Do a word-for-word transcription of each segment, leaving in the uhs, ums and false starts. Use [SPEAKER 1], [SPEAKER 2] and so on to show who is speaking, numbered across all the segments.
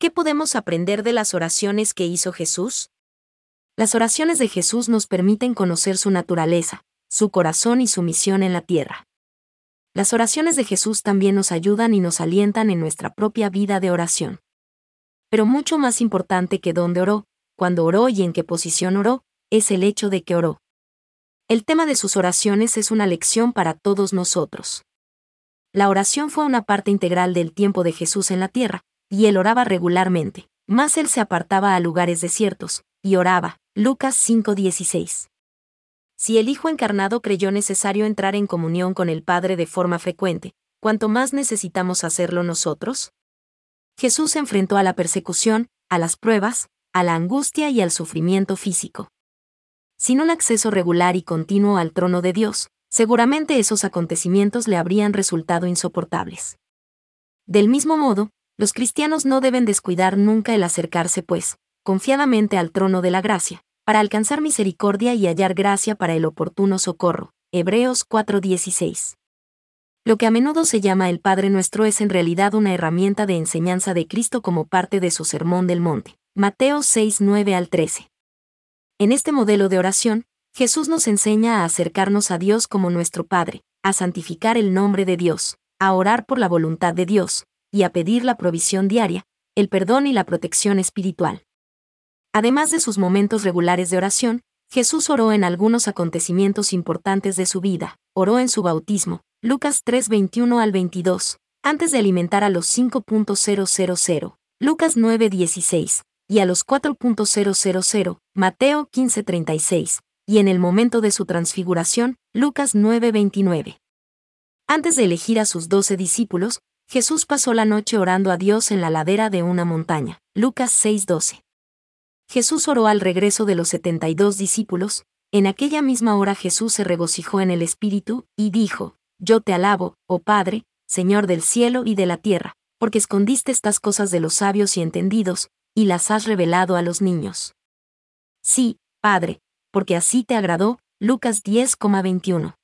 [SPEAKER 1] ¿Qué podemos aprender de las oraciones que hizo Jesús? Las oraciones de Jesús nos permiten conocer su naturaleza, su corazón y su misión en la tierra. Las oraciones de Jesús también nos ayudan y nos alientan en nuestra propia vida de oración. Pero mucho más importante que dónde oró, cuándo oró y en qué posición oró, es el hecho de que oró. El tema de sus oraciones es una lección para todos nosotros. La oración fue una parte integral del tiempo de Jesús en la tierra, y él oraba regularmente, mas él se apartaba a lugares desiertos, y oraba. Lucas cinco dieciséis. Si el Hijo encarnado creyó necesario entrar en comunión con el Padre de forma frecuente, ¿cuánto más necesitamos hacerlo nosotros? Jesús se enfrentó a la persecución, a las pruebas, a la angustia y al sufrimiento físico. Sin un acceso regular y continuo al trono de Dios, seguramente esos acontecimientos le habrían resultado insoportables. Del mismo modo, los cristianos no deben descuidar nunca el acercarse, pues, confiadamente al trono de la gracia, para alcanzar misericordia y hallar gracia para el oportuno socorro. Hebreos cuatro dieciséis. Lo que a menudo se llama el Padre Nuestro es en realidad una herramienta de enseñanza de Cristo como parte de su Sermón del Monte. Mateo seis nueve al trece. En este modelo de oración, Jesús nos enseña a acercarnos a Dios como nuestro Padre, a santificar el nombre de Dios, a orar por la voluntad de Dios, y a pedir la provisión diaria, el perdón y la protección espiritual. Además de sus momentos regulares de oración, Jesús oró en algunos acontecimientos importantes de su vida. Oró en su bautismo, Lucas tres veintiuno al veintidós, antes de alimentar a los cinco mil, Lucas nueve dieciséis, y a los cuatro mil, Mateo quince treinta y seis, y en el momento de su transfiguración, Lucas nueve veintinueve. Antes de elegir a sus doce discípulos, Jesús pasó la noche orando a Dios en la ladera de una montaña, Lucas seis doce. Jesús oró al regreso de los setenta y dos discípulos. En aquella misma hora Jesús se regocijó en el Espíritu, y dijo: Yo te alabo, oh Padre, Señor del cielo y de la tierra, porque escondiste estas cosas de los sabios y entendidos, y las has revelado a los niños. Sí, Padre, porque así te agradó. Lucas diez veintiuno.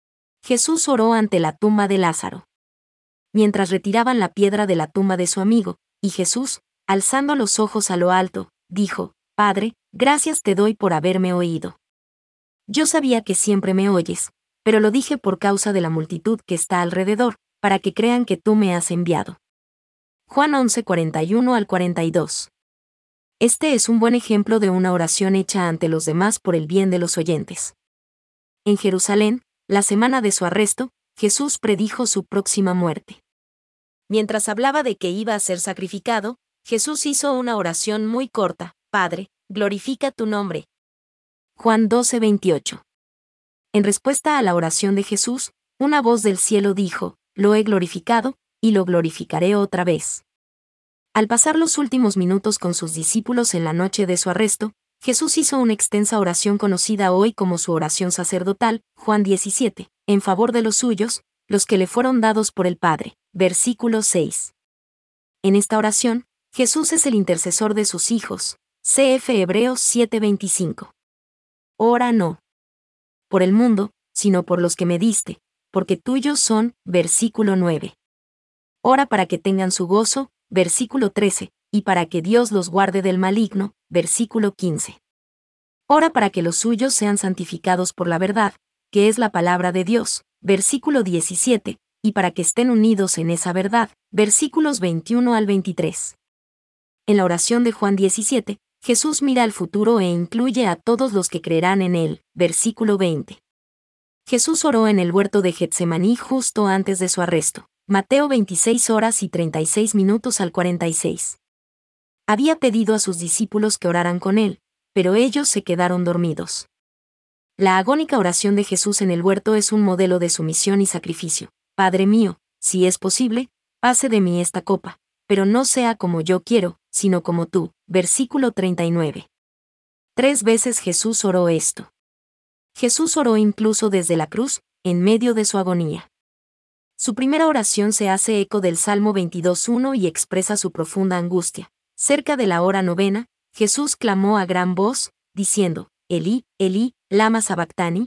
[SPEAKER 1] Jesús oró ante la tumba de Lázaro. Mientras retiraban la piedra de la tumba de su amigo, y Jesús, alzando los ojos a lo alto, dijo: Padre, gracias te doy por haberme oído. Yo sabía que siempre me oyes, pero lo dije por causa de la multitud que está alrededor, para que crean que tú me has enviado. Juan once cuarenta y uno al cuarenta y dos. Este es un buen ejemplo de una oración hecha ante los demás por el bien de los oyentes. En Jerusalén, la semana de su arresto, Jesús predijo su próxima muerte. Mientras hablaba de que iba a ser sacrificado, Jesús hizo una oración muy corta: Padre, glorifica tu nombre. Juan doce veintiocho. En respuesta a la oración de Jesús, una voz del cielo dijo: Lo he glorificado, y lo glorificaré otra vez. Al pasar los últimos minutos con sus discípulos en la noche de su arresto, Jesús hizo una extensa oración conocida hoy como su oración sacerdotal, Juan diecisiete, en favor de los suyos, los que le fueron dados por el Padre. Versículo seis. En esta oración, Jesús es el intercesor de sus hijos. C F Hebreos siete veinticinco. Ora no por el mundo, sino por los que me diste, porque tuyos son. Versículo nueve. Ora para que tengan su gozo. Versículo trece, y para que Dios los guarde del maligno. Versículo quince. Ora para que los suyos sean santificados por la verdad, que es la palabra de Dios. Versículo diecisiete, y para que estén unidos en esa verdad. Versículos veintiuno al veintitrés. En la oración de Juan diecisiete, Jesús mira al futuro e incluye a todos los que creerán en él. Versículo veinte. Jesús oró en el huerto de Getsemaní justo antes de su arresto. Mateo veintiséis horas y treinta y seis minutos al cuarenta y seis. Había pedido a sus discípulos que oraran con él, pero ellos se quedaron dormidos. La agónica oración de Jesús en el huerto es un modelo de sumisión y sacrificio. Padre mío, si es posible, pase de mí esta copa, pero no sea como yo quiero, sino como tú. Versículo treinta y nueve. Tres veces Jesús oró esto. Jesús oró incluso desde la cruz, en medio de su agonía. Su primera oración se hace eco del Salmo veintidós uno y expresa su profunda angustia. Cerca de la hora novena, Jesús clamó a gran voz, diciendo: Elí, Elí, lama sabactani.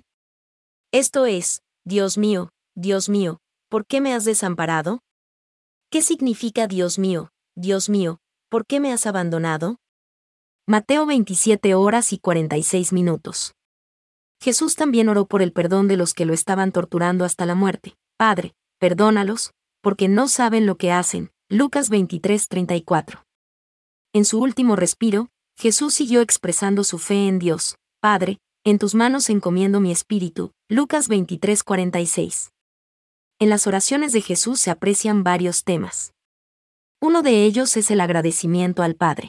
[SPEAKER 1] Esto es: Dios mío, Dios mío, ¿por qué me has desamparado? ¿Qué significa Dios mío, Dios mío, ¿por qué me has abandonado? Mateo veintisiete horas y cuarenta y seis minutos. Jesús también oró por el perdón de los que lo estaban torturando hasta la muerte. Padre, perdónalos, porque no saben lo que hacen. Lucas veintitrés treinta y cuatro. En su último respiro, Jesús siguió expresando su fe en Dios. Padre, en tus manos encomiendo mi espíritu. Lucas veintitrés cuarenta y seis. En las oraciones de Jesús se aprecian varios temas. Uno de ellos es el agradecimiento al Padre.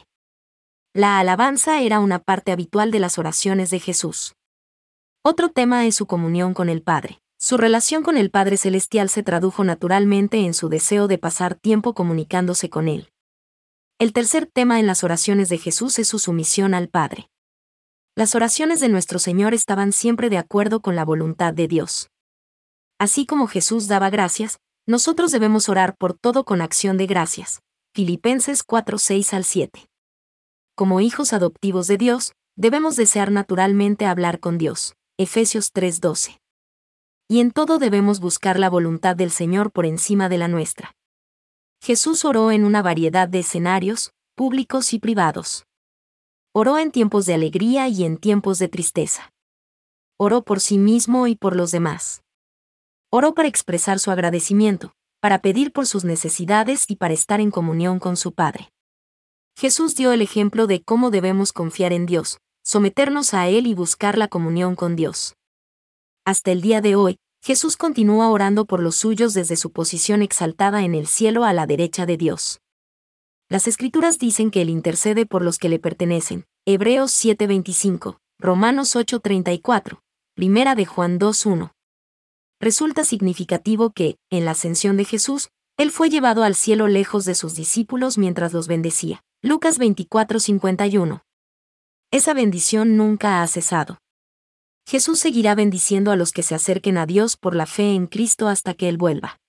[SPEAKER 1] La alabanza era una parte habitual de las oraciones de Jesús. Otro tema es su comunión con el Padre. Su relación con el Padre Celestial se tradujo naturalmente en su deseo de pasar tiempo comunicándose con Él. El tercer tema en las oraciones de Jesús es su sumisión al Padre. Las oraciones de nuestro Señor estaban siempre de acuerdo con la voluntad de Dios. Así como Jesús daba gracias, nosotros debemos orar por todo con acción de gracias. Filipenses cuatro seis al siete. Como hijos adoptivos de Dios, debemos desear naturalmente hablar con Dios. Efesios tres doce. Y en todo debemos buscar la voluntad del Señor por encima de la nuestra. Jesús oró en una variedad de escenarios, públicos y privados. Oró en tiempos de alegría y en tiempos de tristeza. Oró por sí mismo y por los demás. Oró para expresar su agradecimiento, para pedir por sus necesidades y para estar en comunión con su Padre. Jesús dio el ejemplo de cómo debemos confiar en Dios, someternos a Él y buscar la comunión con Dios. Hasta el día de hoy, Jesús continúa orando por los suyos desde su posición exaltada en el cielo a la derecha de Dios. Las Escrituras dicen que Él intercede por los que le pertenecen. Hebreos siete veinticinco, Romanos ocho treinta y cuatro, Primera de Juan dos uno. Resulta significativo que, en la ascensión de Jesús, Él fue llevado al cielo lejos de sus discípulos mientras los bendecía. Lucas veinticuatro cincuenta y uno. Esa bendición nunca ha cesado. Jesús seguirá bendiciendo a los que se acerquen a Dios por la fe en Cristo hasta que Él vuelva.